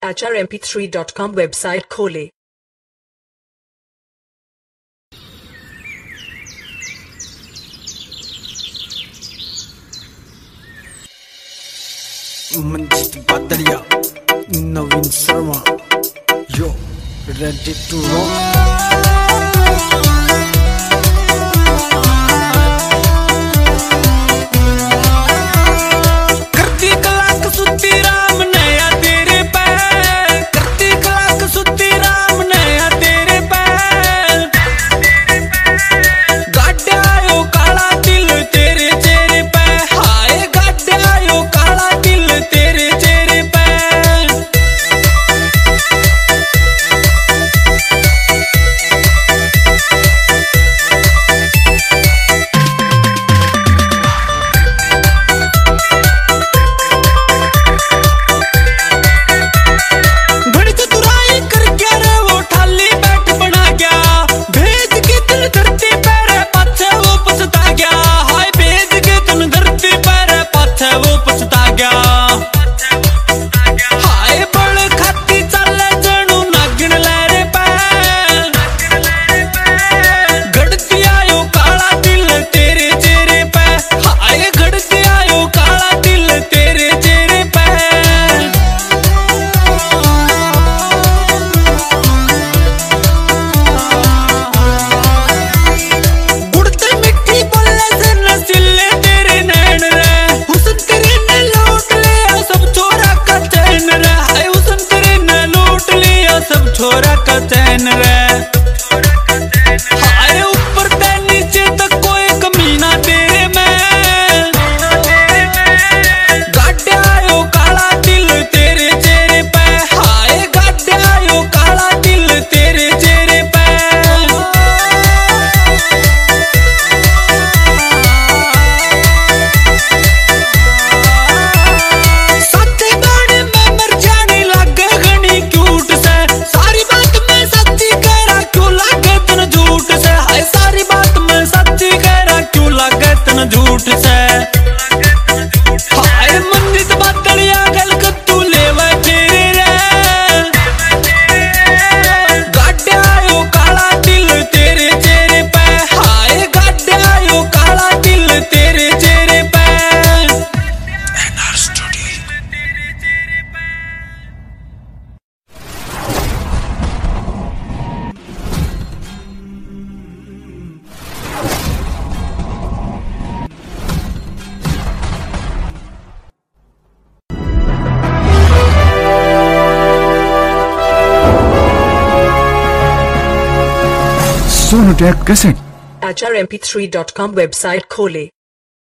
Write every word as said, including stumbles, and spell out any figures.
H R M P three dot com website खोलें। Manjeet Badalia, Naveen Sharma, yo ready to rock. छोरा का चैन रे, हाय ऊपर ते नीचे तक कोई कमी ना तेरे में। गाड़े आयो काला दिल तेरे चेहरे पे, हाय गाड़े आयो काला दिल तेरे चेहरे पे। सच्चे गाने में मर जाने लगे घनी क्यूट से, सारी बात मैं सच्ची कह रहा क्यों लगे तन झूठ से, हाय सारी बात मैं सच्ची कह रहा क्यों लगे तन झूठ से। हाय मंजीत बादलिया गल कद्दू लेवा तेरे रे, गाड़े आयो काला दिल तेरे चेहरे पे, हाय गाड़े आयो काला दिल तेरे चेहरे पे। N R studio. Sonotek cassette H R M P three dot com website खोलें।